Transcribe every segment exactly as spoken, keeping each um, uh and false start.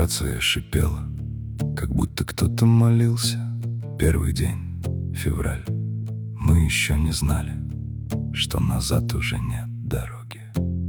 Рация шипела, как будто кто-то молился. Первый день, февраль. Мы еще не знали, что назад уже нет дороги.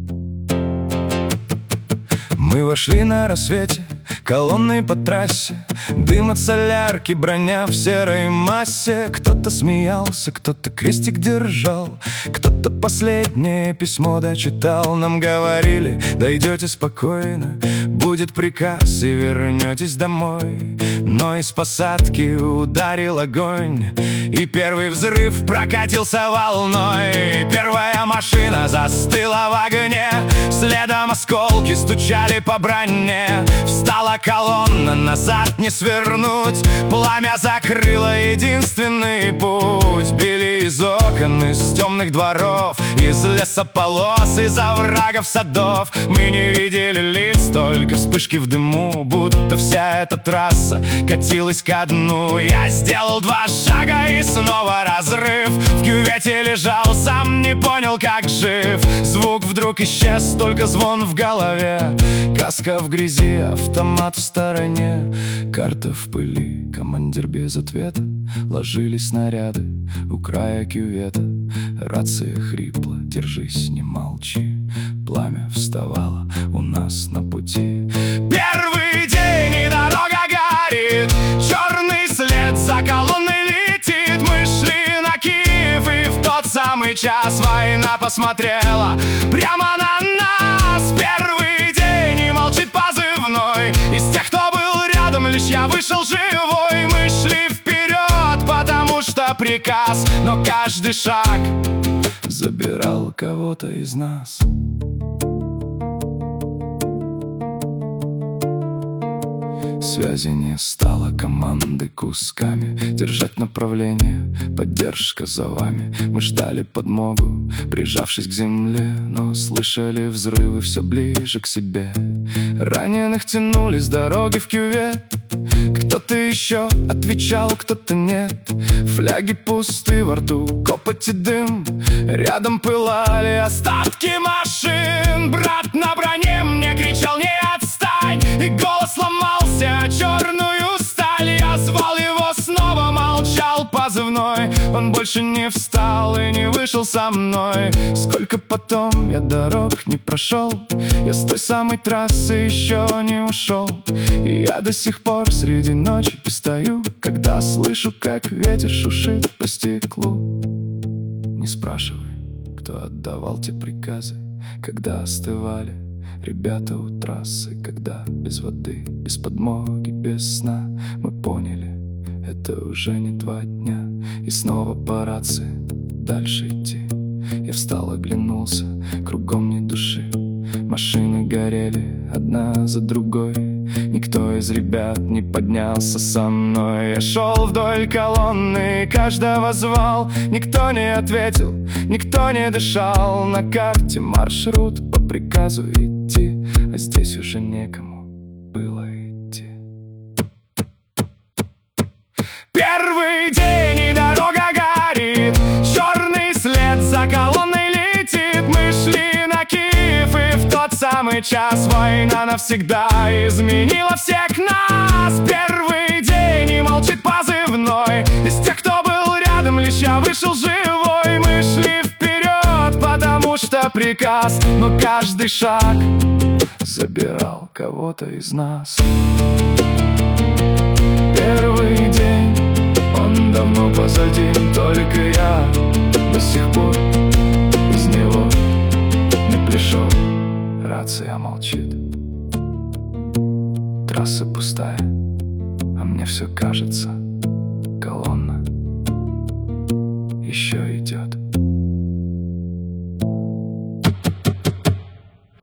Мы вошли на рассвете, колонной по трассе, дым от солярки, броня в серой массе. Кто-то смеялся, кто-то крестик держал, кто-то последнее письмо дочитал. Нам говорили: дойдете спокойно, будет приказ и вернетесь домой. Но из посадки ударил огонь, и первый взрыв прокатился волной. Первая машина застыла в огне, следом осколки стучали по броне. Встала колонна, назад не свернуть, пламя закрыло единственный путь. Били из окон, из темных дворов, из лесополос, из оврагов садов. Мы не видели лиц, только вспышки в дыму, будто вся эта трасса катилась ко дну. Я сделал два шага и снова разрыв. В кювете лежал, сам не понял, как жив. Звук вдруг исчез, только звон в голове. Каска в грязи, автомат в стороне. Карта в пыли, командир без ответа. Ложились снаряды у края кювета. Рация хрипла: держись, не молчи. Пламя вставало у нас на пути. Первый день, и дорога горит, черный след за колонной летит. Мы шли на Киев, и в тот самый час война посмотрела прямо на нас. Первый день, и молчит позывной. Из тех, кто был рядом, лишь я вышел живой. Мы шли вперед, потому что приказ, но каждый шаг забирал кого-то из нас. Связи не стало, команды кусками держать направление, поддержка за вами. Мы ждали подмогу, прижавшись к земле, но слышали взрывы все ближе к себе. Раненых тянули с дороги в кювет. Кто-то еще отвечал, кто-то нет. Фляги пусты, во рту копоть и дым. Рядом пылали остатки машин. Брат на броне мне кричал: не отстань! И голос ломался о черную сталь. Я звал его снова, молчал позывной. Он больше не встал и не вышел со мной. Сколько потом я дорог не прошел, я с той самой трассы еще не ушел. И я до сих пор среди ночи стою, когда слышу, как ветер шушит по стеклу. Не спрашивай, кто отдавал те приказы, когда остывали ребята у трассы. Когда без воды, без подмоги, без сна мы поняли, это уже не два дня. И снова по рации дальше идти. Я встал, оглянулся, кругом ни души. Машины горели одна за другой. Никто из ребят не поднялся со мной. Я шел вдоль колонны, каждого звал. Никто не ответил, никто не дышал. На карте маршрут по приказу идти, а здесь уже некому было идти. Первый день, и дорога горит, черный след за колонной летит. Мы шли на Киев, и в тот самый час война навсегда изменила всех нас. Первый день, и молчит позывной. Из тех, кто был рядом, лишь я вышел живой. Мы шли вперед, потому что приказ, но каждый шаг забирал кого-то из нас. Первый день, он давно позади, только я до сих пор из него не пришел. Рация молчит, трасса пустая, а мне все кажется, колонна еще